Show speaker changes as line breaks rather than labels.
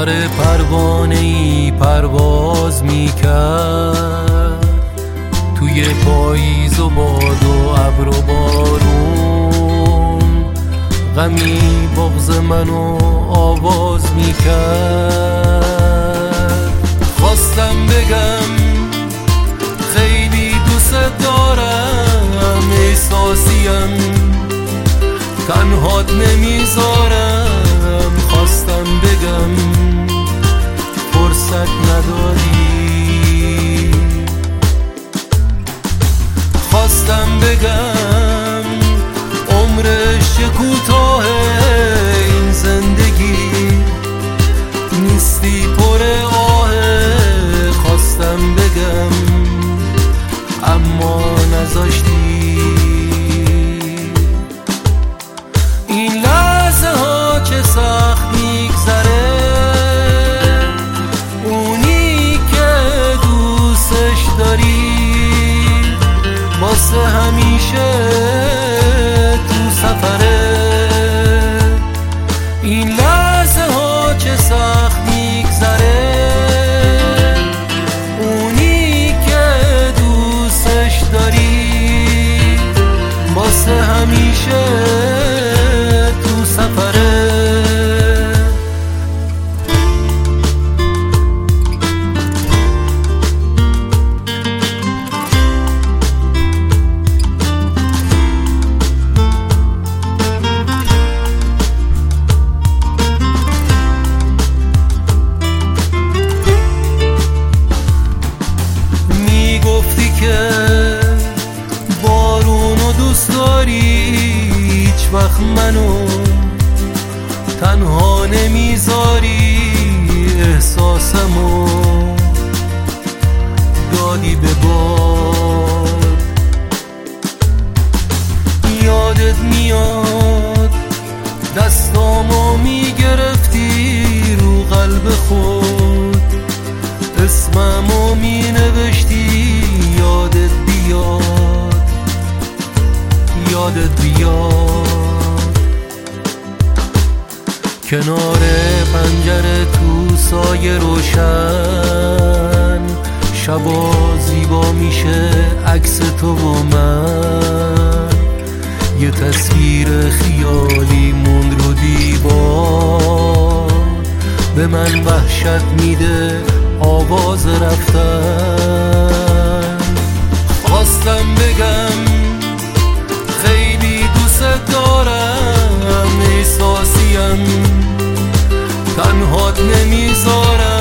پر پروانه‌ای پرواز میکرد توی پاییز و باد و ابر و بارون، غمی بغض منو آواز میکرد. خواستم بگم خیلی دوست دارم، احساسیم تنهات نمیذارم. خواستم بگم فرصت نداری، خواستم بگم عمرش کوتاه این زندگی، نیستی پر آه. خواستم بگم اما نذاشتی. این لحظه ها چه سخت میگذره، اونی که دوستش داری واسه همیشه تو سفره. این لحظه ها چه سخت میگذره، اونی که دوستش داری واسه همیشه تو سفره. میگفتی که بارونو دوست داری، هیچ وقت منو تنها نمیذاری. احساسمو دادی به باد، یادت میاد دستامو میگرفتی رو قلب خود، اسممو مینوشتی. یادت بیاد، یادت بیاد کنار پنجره تو سایه روشن، شبا زیبا میشه عکس تو و من. یه تصویر خیالی موند رو دیوار، به من وحشت میده آواز رفتن. خواستم بگم خیلی دوست دارم، احساسیم تنهات نمیذارم.